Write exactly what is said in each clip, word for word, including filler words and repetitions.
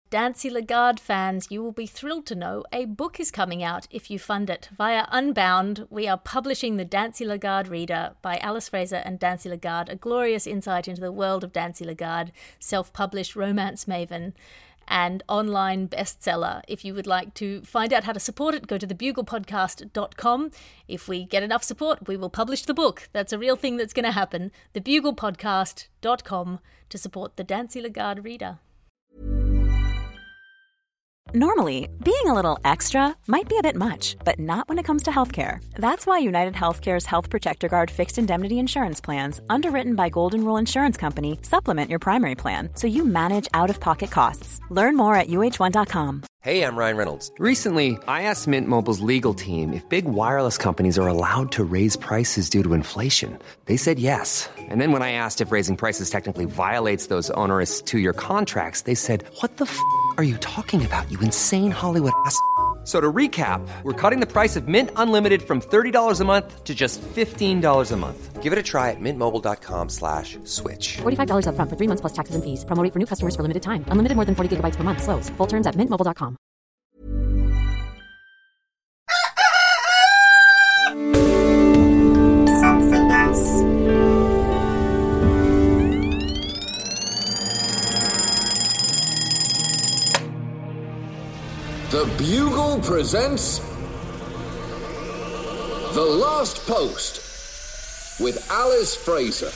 Dancy Lagarde fans, you will be thrilled to know a book is coming out if you fund it. Via Unbound, we are publishing the Dancy Lagarde Reader by Alice Fraser and Dancy Lagarde, a glorious insight into the world of Dancy Lagarde, self-published romance maven and online bestseller. If you would like to find out how to support it, go to the bugle podcast dot com. If we get enough support, we will publish the book. That's a real thing that's going to happen. the bugle podcast dot com to support the Dancy Lagarde Reader. Normally, being a little extra might be a bit much, but not when it comes to healthcare. That's why United Healthcare's Health Protector Guard fixed indemnity insurance plans, underwritten by Golden Rule Insurance Company, supplement your primary plan so you manage out-of-pocket costs. Learn more at U H one dot com. Hey, I'm Ryan Reynolds. Recently, I asked Mint Mobile's legal team if big wireless companies are allowed to raise prices due to inflation. They said yes. And then when I asked if raising prices technically violates those onerous two-year contracts, they said, what the f*** are you talking about, you insane Hollywood ass f- So to recap, we're cutting the price of Mint Unlimited from thirty dollars a month to just fifteen dollars a month. Give it a try at mintmobile.com slash switch. forty-five dollars up front for three months plus taxes and fees. Promo rate for new customers for limited time. Unlimited more than forty gigabytes per month. Slows full terms at mint mobile dot com. Something else. The Bugle presents The Last Post with Alice Fraser.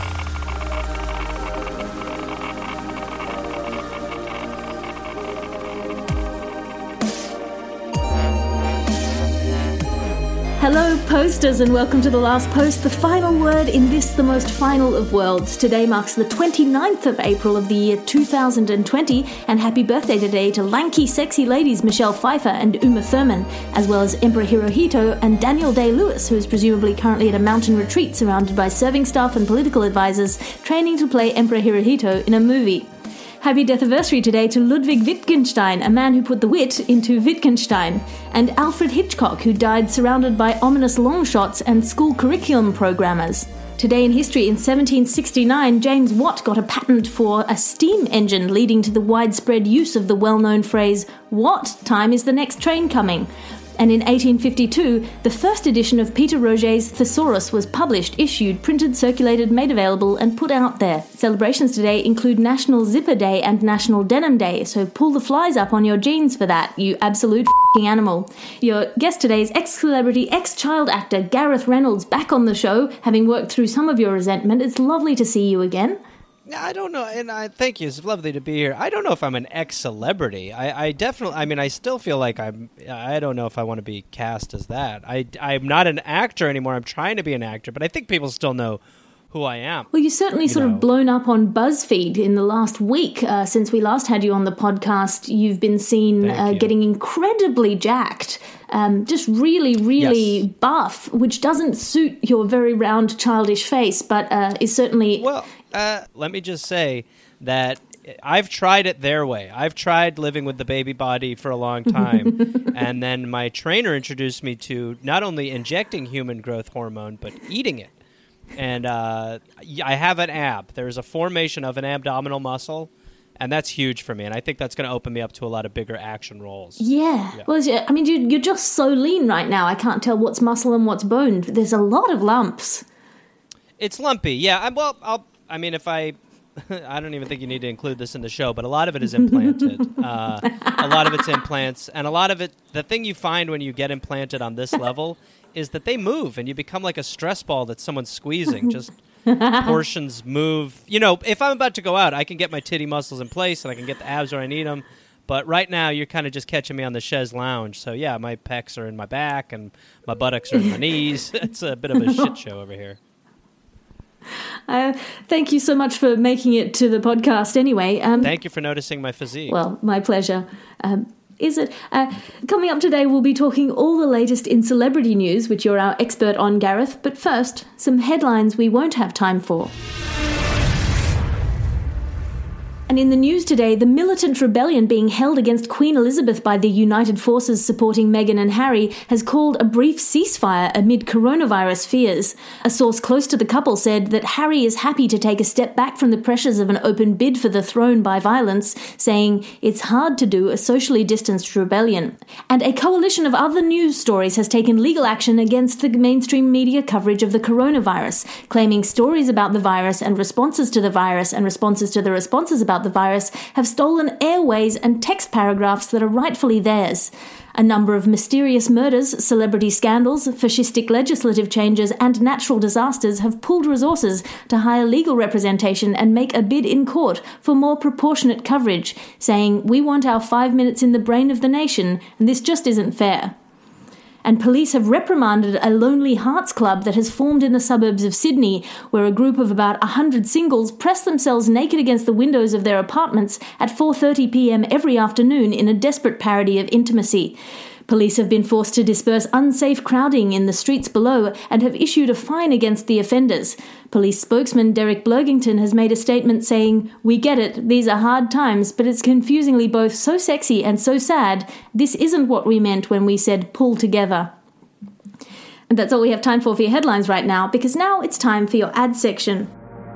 Hello, posters, and welcome to The Last Post, the final word in this, the most final of worlds. Today marks the twenty-ninth of April of the year two thousand twenty, and happy birthday today to lanky, sexy ladies Michelle Pfeiffer and Uma Thurman, as well as Emperor Hirohito and Daniel Day-Lewis, who is presumably currently at a mountain retreat surrounded by serving staff and political advisors, training to play Emperor Hirohito in a movie. Happy death-anniversary today to Ludwig Wittgenstein, a man who put the wit into Wittgenstein, and Alfred Hitchcock, who died surrounded by ominous long shots and school curriculum programmers. Today in history, in seventeen sixty-nine, James Watt got a patent for a steam engine, leading to the widespread use of the well-known phrase, "What time is the next train coming?" And in eighteen fifty-two, the first edition of Peter Roget's Thesaurus was published, issued, printed, circulated, made available, and put out there. Celebrations today include National Zipper Day and National Denim Day, so pull the flies up on your jeans for that, you absolute f***ing animal. Your guest today is ex-celebrity, ex-child actor Gareth Reynolds, back on the show, having worked through some of your resentment. It's lovely to see you again. I don't know, and I thank you. It's lovely to be here. I don't know if I'm an ex-celebrity. I, I definitely, I mean, I still feel like I'm, I don't know if I want to be cast as that. I, I'm not an actor anymore. I'm trying to be an actor, but I think people still know who I am. Well, you certainly you sort know. of blown up on BuzzFeed in the last week. Uh, since we last had you on the podcast, you've been seen uh, getting incredibly jacked. Um, just really, really yes. buff, which doesn't suit your very round, childish face, but uh, is certainly... Well, uh, let me just say that I've tried it their way. I've tried living with the baby body for a long time, and then my trainer introduced me to not only injecting human growth hormone, but eating it. And uh, I have an ab. There's a formation of an abdominal muscle, and that's huge for me. And I think that's going to open me up to a lot of bigger action roles. Yeah. yeah. Well, I mean, you're just so lean right now. I can't tell what's muscle and what's bone. There's a lot of lumps. It's lumpy, yeah. I, well, I'll, I mean, if I... I don't even think you need to include this in the show, but a lot of it is implanted. uh, a lot of it's implants, and a lot of it, the thing you find when you get implanted on this level is that they move, and you become like a stress ball that someone's squeezing. Just portions move. You know, if I'm about to go out, I can get my titty muscles in place, and I can get the abs where I need them. But right now, you're kind of just catching me on the chaise lounge. So, yeah, my pecs are in my back, and my buttocks are in my knees. It's a bit of a shit show over here. Uh, thank you so much for making it to the podcast anyway. Um, thank you for noticing my physique. Well, my pleasure. Um, is it? Uh, coming up today, we'll be talking all the latest in celebrity news, which you're our expert on, Gareth. But first, some headlines we won't have time for. An And in the news today, the militant rebellion being held against Queen Elizabeth by the united forces supporting Meghan and Harry has called a brief ceasefire amid coronavirus fears. A source close to the couple said that Harry is happy to take a step back from the pressures of an open bid for the throne by violence, saying it's hard to do a socially distanced rebellion. And a coalition of other news stories has taken legal action against the mainstream media coverage of the coronavirus, claiming stories about the virus and responses to the virus and responses to the responses about the virus have stolen airways and text paragraphs that are rightfully theirs. A number of mysterious murders, celebrity scandals, fascistic legislative changes, and natural disasters have pulled resources to hire legal representation and make a bid in court for more proportionate coverage, saying, "We want our five minutes in the brain of the nation, and this just isn't fair." And police have reprimanded a Lonely Hearts Club that has formed in the suburbs of Sydney, where a group of about one hundred singles press themselves naked against the windows of their apartments at four thirty p.m. every afternoon in a desperate parody of intimacy. Police have been forced to disperse unsafe crowding in the streets below and have issued a fine against the offenders. Police spokesman Derek Blurgington has made a statement saying, "We get it, these are hard times, but it's confusingly both so sexy and so sad. This isn't what we meant when we said pull together." And that's all we have time for for your headlines right now, because now it's time for your ad section.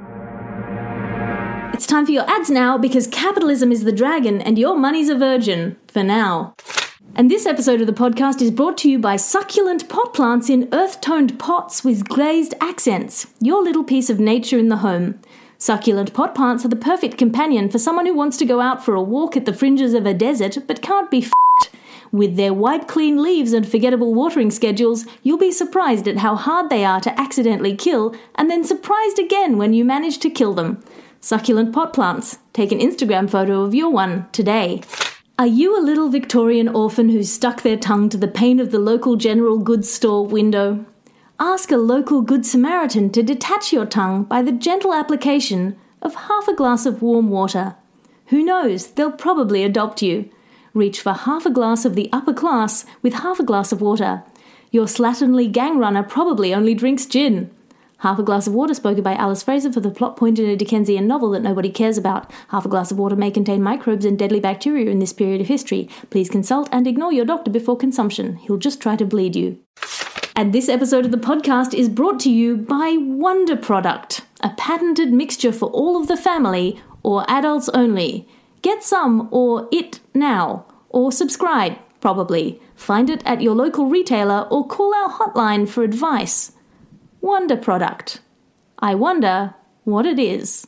It's time for your ads now, because capitalism is the dragon and your money's a virgin. For now. And this episode of the podcast is brought to you by succulent pot plants in earth-toned pots with glazed accents. Your little piece of nature in the home. Succulent pot plants are the perfect companion for someone who wants to go out for a walk at the fringes of a desert but can't be f***ed. With their wipe-clean leaves and forgettable watering schedules, you'll be surprised at how hard they are to accidentally kill, and then surprised again when you manage to kill them. Succulent pot plants. Take an Instagram photo of your one today. Are you a little Victorian orphan who's stuck their tongue to the pane of the local general goods store window? Ask a local Good Samaritan to detach your tongue by the gentle application of half a glass of warm water. Who knows, they'll probably adopt you. Reach for half a glass of the upper class with half a glass of water. Your slatternly gang runner probably only drinks gin. Half a glass of water spoken by Alice Fraser for the plot point in a Dickensian novel that nobody cares about. Half a glass of water may contain microbes and deadly bacteria in this period of history. Please consult and ignore your doctor before consumption. He'll just try to bleed you. And this episode of the podcast is brought to you by Wonder Product, a patented mixture for all of the family or adults only. Get some or it now, or subscribe, probably. Find it at your local retailer or call our hotline for advice. Wonder Product. I wonder what it is.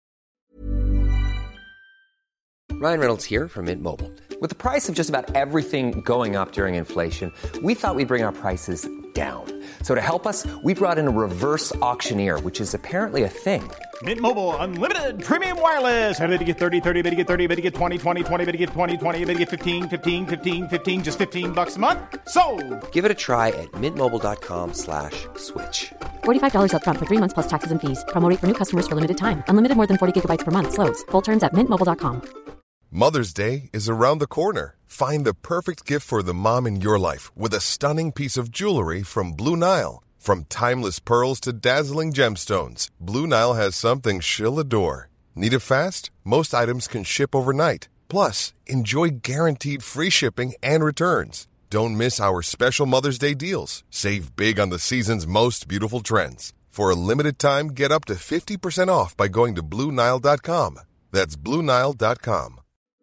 Ryan Reynolds here from Mint Mobile. With the price of just about everything going up during inflation, we thought we'd bring our prices down. So to help us, we brought in a reverse auctioneer, which is apparently a thing. Mint Mobile Unlimited Premium Wireless. How to get thirty, thirty, how to get thirty, how to get twenty, twenty, twenty, how to get twenty, twenty, how to get fifteen, fifteen, fifteen, fifteen, just fifteen bucks a month? Sold! Give it a try at mintmobile.com slash switch. forty-five dollars up front for three months plus taxes and fees. Promo rate for new customers for limited time. Unlimited more than forty gigabytes per month. Slows full terms at mint mobile dot com. Mother's Day is around the corner. Find the perfect gift for the mom in your life with a stunning piece of jewelry from Blue Nile. From timeless pearls to dazzling gemstones, Blue Nile has something she'll adore. Need it fast? Most items can ship overnight. Plus, enjoy guaranteed free shipping and returns. Don't miss our special Mother's Day deals. Save big on the season's most beautiful trends. For a limited time, get up to fifty percent off by going to Blue Nile dot com. That's Blue Nile dot com.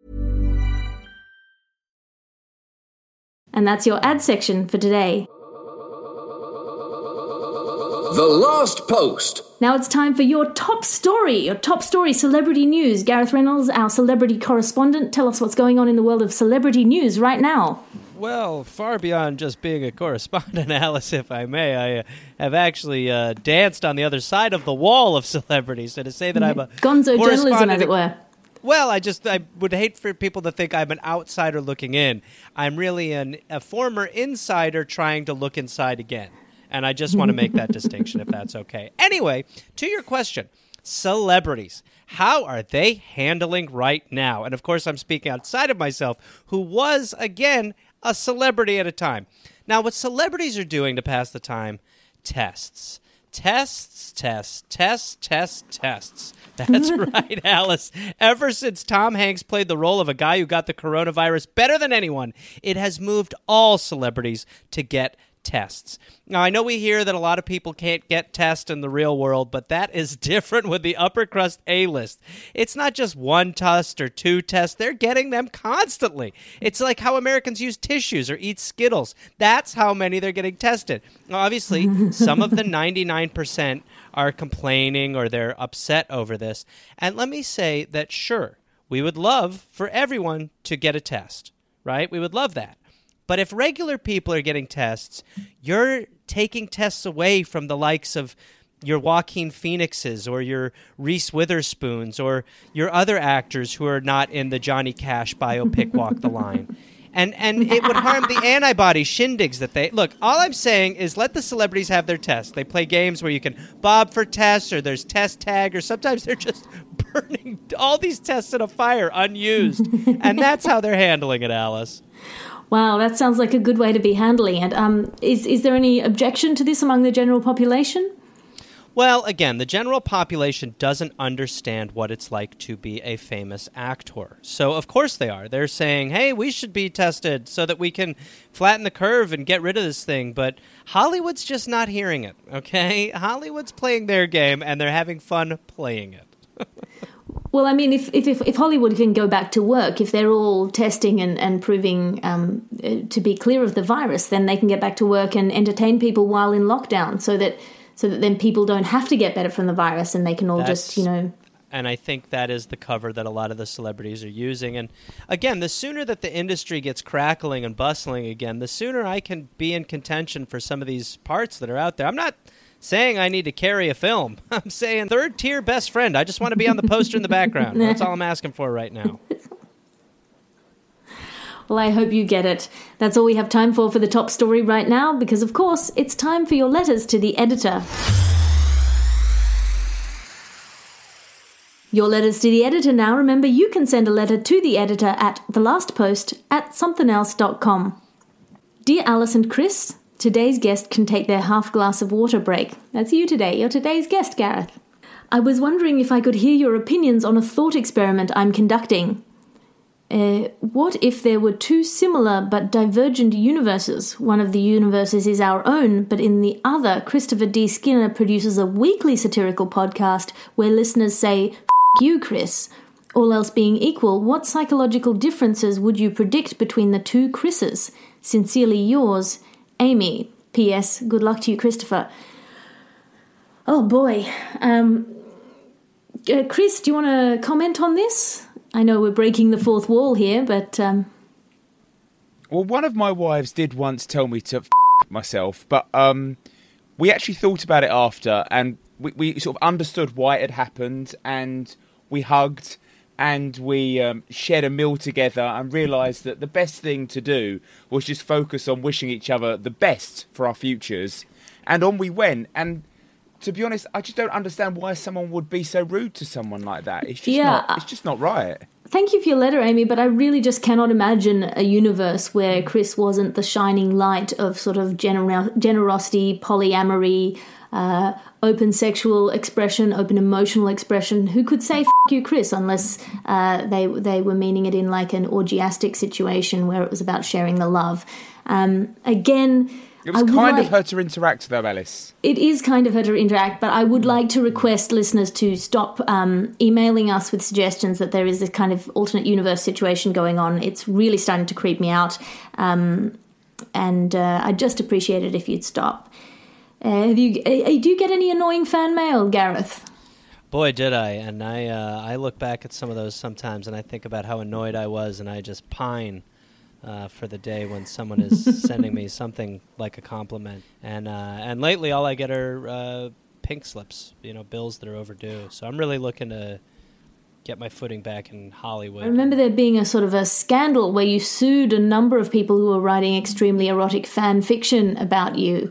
And that's your ad section for today. The Last Post. Now it's time for your top story, your top story celebrity news. Gareth Reynolds, our celebrity correspondent, tell us what's going on in the world of celebrity news right now. Well, far beyond just being a correspondent, Alice, if I may, I uh, have actually uh, danced on the other side of the wall of celebrities. So to say that I'm a gonzo journalism, as it were. Well, I just I would hate for people to think I'm an outsider looking in. I'm really an, a former insider trying to look inside again. And I just want to make that distinction, if that's okay. Anyway, to your question, celebrities. How are they handling right now? And of course, I'm speaking outside of myself, who was, again, a celebrity at a time. Now, what celebrities are doing to pass the time, tests. Tests, tests, tests, tests, tests. That's right, Alice. Ever since Tom Hanks played the role of a guy who got the coronavirus better than anyone, it has moved all celebrities to get tests. Now, I know we hear that a lot of people can't get tests in the real world, but that is different with the upper crust A-list. It's not just one test or two tests. They're getting them constantly. It's like how Americans use tissues or eat Skittles. That's how many they're getting tested. Now, obviously, some of the ninety-nine percent are complaining or they're upset over this. And let me say that, sure, we would love for everyone to get a test, right? We would love that. But if regular people are getting tests, you're taking tests away from the likes of your Joaquin Phoenixes or your Reese Witherspoons or your other actors who are not in the Johnny Cash biopic Walk the Line. And and it would harm the antibody shindigs that they... Look, all I'm saying is let the celebrities have their tests. They play games where you can bob for tests or there's test tag or sometimes they're just burning all these tests in a fire unused. And that's how they're handling it, Alice. Wow, that sounds like a good way to be handling it. Um, is is there any objection to this among the general population? Well, again, the general population doesn't understand what it's like to be a famous actor. So, of course they are. They're saying, hey, we should be tested so that we can flatten the curve and get rid of this thing. But Hollywood's just not hearing it, okay? Hollywood's playing their game, and they're having fun playing it. Well, I mean, if, if if Hollywood can go back to work, if they're all testing and, and proving um, to be clear of the virus, then they can get back to work and entertain people while in lockdown so that so that then people don't have to get better from the virus and they can all That's, just, you know... And I think that is the cover that a lot of the celebrities are using. And again, the sooner that the industry gets crackling and bustling again, the sooner I can be in contention for some of these parts that are out there. I'm not saying I need to carry a film. I'm saying third tier best friend. I just want to be on the poster in the background. That's all I'm asking for right now. Well, I hope you get it. That's all we have time for for the top story right now, because, of course, it's time for your letters to the editor. Your letters to the editor now. Remember, you can send a letter to the editor at thelastpost at something else dot com. Dear Alice and Chris, today's guest can take their half glass of water break. That's you today. You're today's guest, Gareth. I was wondering if I could hear your opinions on a thought experiment I'm conducting. Uh, what if there were two similar but divergent universes? One of the universes is our own, but in the other, Christopher D. Skinner produces a weekly satirical podcast where listeners say, "F*** you, Chris." All else being equal, what psychological differences would you predict between the two Chris's? Sincerely yours, Amy. P S. Good luck to you, Christopher. Oh boy. Um, uh, Chris, do you want to comment on this? I know we're breaking the fourth wall here, but... Um... Well, one of my wives did once tell me to f*** myself, but um, we actually thought about it after, and we, we sort of understood why it had happened, and we hugged, and we um, shared a meal together, and realised that the best thing to do was just focus on wishing each other the best for our futures. And on we went, and... to be honest, I just don't understand why someone would be so rude to someone like that. It's just yeah, not. It's just not right. Thank you for your letter, Amy, but I really just cannot imagine a universe where Chris wasn't the shining light of sort of gener- generosity, polyamory, uh, open sexual expression, open emotional expression. Who could say "F*** you, Chris," unless uh, they they were meaning it in like an orgiastic situation where it was about sharing the love. Um, again. It was kind like, of her to interact, though, Alice. It is kind of her to interact, but I would like to request listeners to stop um, emailing us with suggestions that there is this kind of alternate universe situation going on. It's really starting to creep me out, um, and uh, I'd just appreciate it if you'd stop. Uh, have you, uh, do you get any annoying fan mail, Gareth? Boy, did I. And I, uh, I look back at some of those sometimes, and I think about how annoyed I was, and I just pine. Uh, for the day when someone is sending me something like a compliment. And uh, and lately all I get are uh, pink slips, you know, bills that are overdue. So I'm really looking to get my footing back in Hollywood. I remember there being a sort of a scandal where you sued a number of people who were writing extremely erotic fan fiction about you.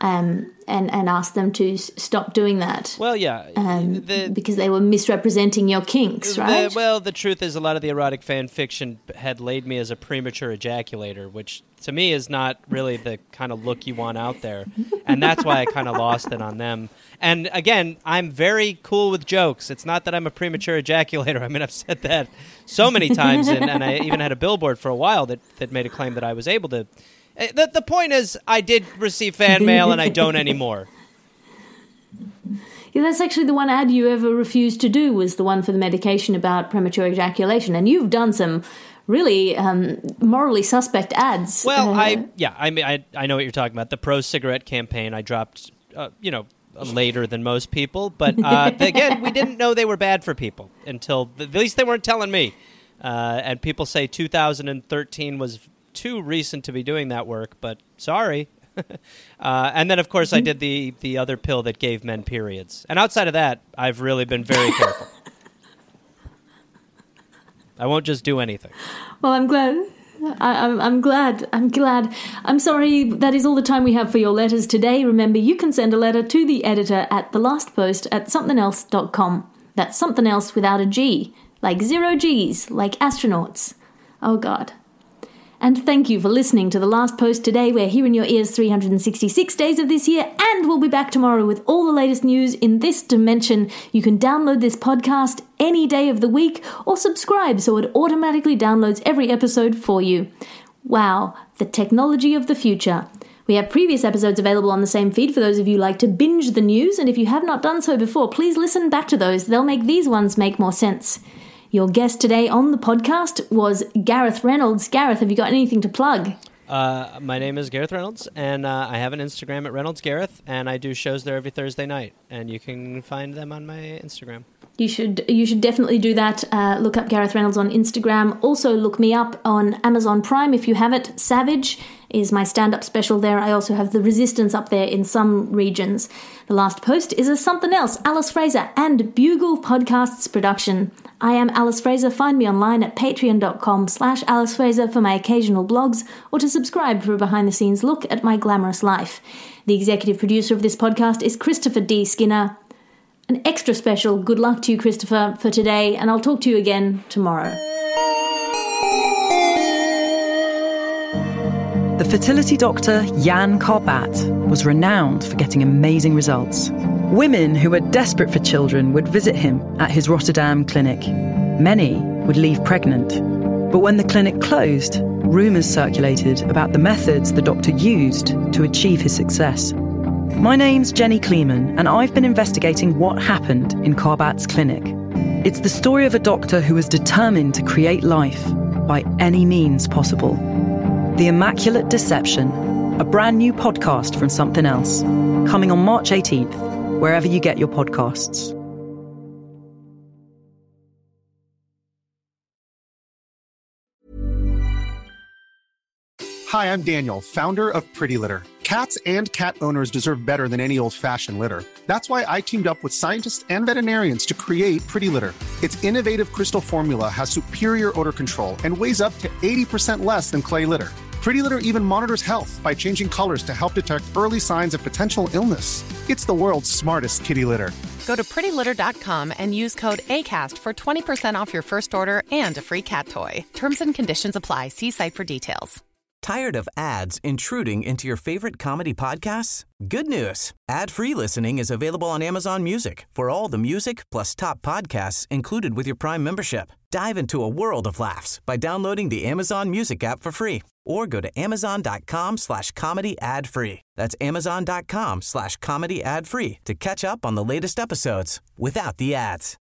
um, and, and ask them to s- stop doing that. Well, yeah. Um, the, because they were misrepresenting your kinks, right? The, well, the truth is a lot of the erotic fan fiction had laid me as a premature ejaculator, which to me is not really the kind of look you want out there. And that's why I kind of lost it on them. And again, I'm very cool with jokes. It's not that I'm a premature ejaculator. I mean, I've said that so many times, and, and I even had a billboard for a while that, that made a claim that I was able to. The, the point is, I did receive fan mail, and I don't anymore. Yeah, that's actually the one ad you ever refused to do, was the one for the medication about premature ejaculation. And you've done some really um, morally suspect ads. Well, uh, I yeah, I mean, I I know what you're talking about. The pro-cigarette campaign I dropped, uh, you know, later than most people. But uh, again, we didn't know they were bad for people until, at least they weren't telling me. Uh, and people say two thousand thirteen was too recent to be doing that work, but sorry. uh, and then, of course, I did the, the other pill that gave men periods. And outside of that, I've really been very careful. I won't just do anything. Well, I'm glad. I, I'm, I'm glad. I'm glad. I'm sorry, that is all the time we have for your letters today. Remember, you can send a letter to the editor at the last post at something else dot com. That's something else without a G, like zero G's, like astronauts. Oh, God. And thank you for listening to The Last Post today. We're here in your ears three hundred sixty-six days of this year, and we'll be back tomorrow with all the latest news in this dimension. You can download this podcast any day of the week or subscribe so it automatically downloads every episode for you. Wow, the technology of the future. We have previous episodes available on the same feed for those of you who like to binge the news, and if you have not done so before, please listen back to those. They'll make these ones make more sense. Your guest today on the podcast was Gareth Reynolds. Gareth, have you got anything to plug? Uh, my name is Gareth Reynolds, and uh, I have an Instagram at Reynolds Gareth, and I do shows there every Thursday night, and you can find them on my Instagram. You should you should definitely do that. Uh, look up Gareth Reynolds on Instagram. Also, look me up on Amazon Prime if you have it. Savage is my stand-up special there. I also have The Resistance up there in some regions. The Last Post is a something else, Alice Fraser and Bugle Podcasts production. I am Alice Fraser. Find me online at patreon.com slash Alice Fraser for my occasional blogs, or to subscribe for a behind-the-scenes look at my glamorous life. The executive producer of this podcast is Christopher D. Skinner. An extra special good luck to you, Christopher, for today, and I'll talk to you again tomorrow. The fertility doctor Jan Karbat was renowned for getting amazing results. Women who were desperate for children would visit him at his Rotterdam clinic. Many would leave pregnant. But when the clinic closed, rumours circulated about the methods the doctor used to achieve his success. My name's Jenny Kleeman, and I've been investigating what happened in Karbat's clinic. It's the story of a doctor who was determined to create life by any means possible. The Immaculate Deception, a brand new podcast from Something Else, coming on March eighteenth, wherever you get your podcasts. Hi, I'm Daniel, founder of Pretty Litter. Cats and cat owners deserve better than any old-fashioned litter. That's why I teamed up with scientists and veterinarians to create Pretty Litter. Its innovative crystal formula has superior odor control and weighs up to eighty percent less than clay litter. Pretty Litter even monitors health by changing colors to help detect early signs of potential illness. It's the world's smartest kitty litter. Go to pretty litter dot com and use code ACAST for twenty percent off your first order and a free cat toy. Terms and conditions apply. See site for details. Tired of ads intruding into your favorite comedy podcasts? Good news. Ad-free listening is available on Amazon Music for all the music plus top podcasts included with your Prime membership. Dive into a world of laughs by downloading the Amazon Music app for free or go to amazon.com slash comedy ad free. That's amazon.com slash comedy ad free to catch up on the latest episodes without the ads.